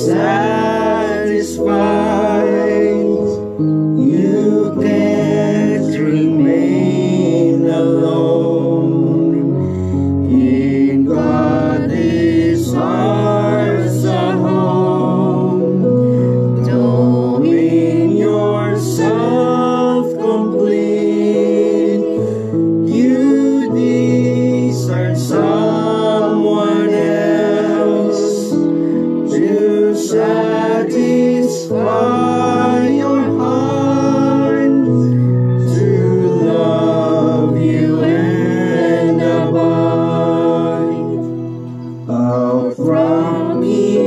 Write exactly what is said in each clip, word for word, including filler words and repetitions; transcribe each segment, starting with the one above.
satisfied. You can't remain alone. In God is ours a home. Don't mean yourself complete. You desire someone else to satisfy your heart, to love you and abide. Out from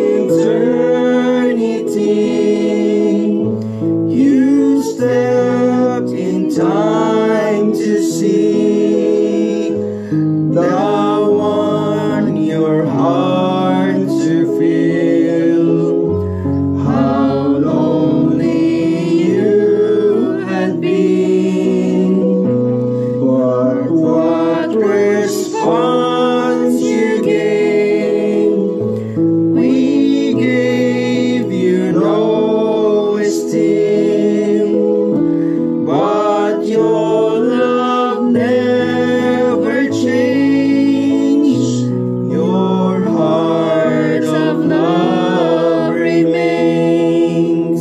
eternity, you stepped in time to see the one your heart to feel. How lonely you had been, but what response you gave. We gave you no esteem, but your love never changed. Your heart of love remains.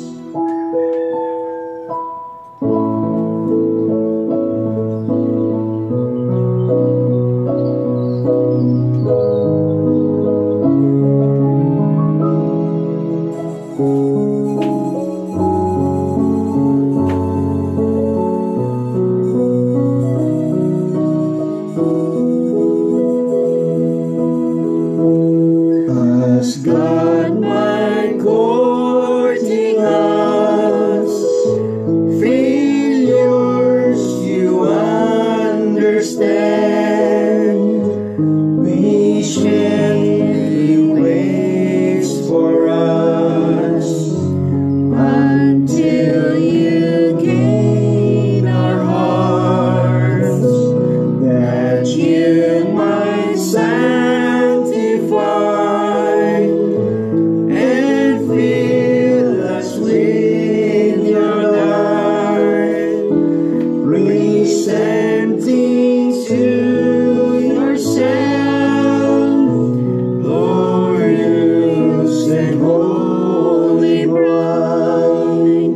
As God might courting us, failures you understand. Patiently waits for us until you gain our hearts, that you might sanctify and fill us with your light, presenting to yourself glorious and holy bride,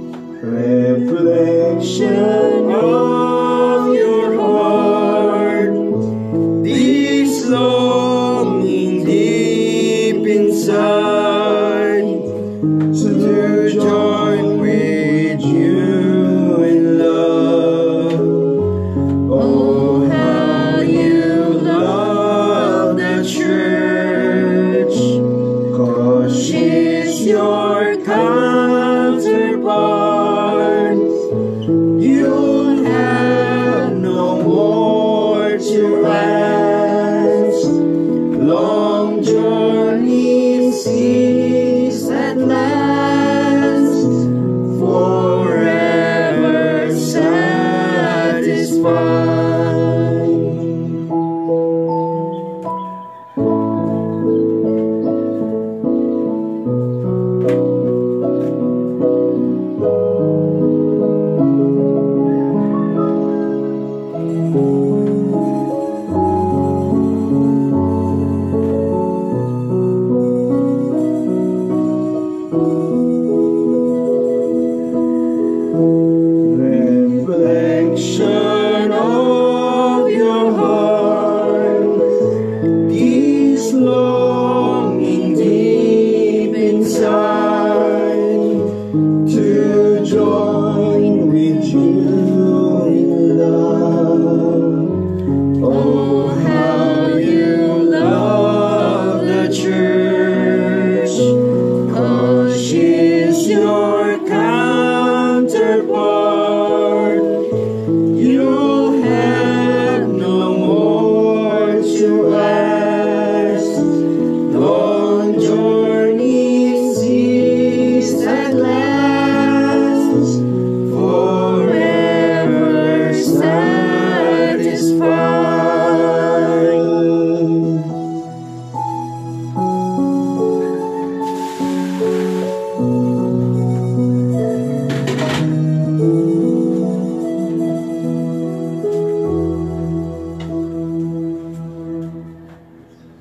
reflection of your heart, this longing deep inside, to join with you in love. Oh, how you love the church, 'cause she's your counterpart. You'll have no more to ask. Long journeys cease at last, forever satisfied. Reflection of your heart, this longing deep inside.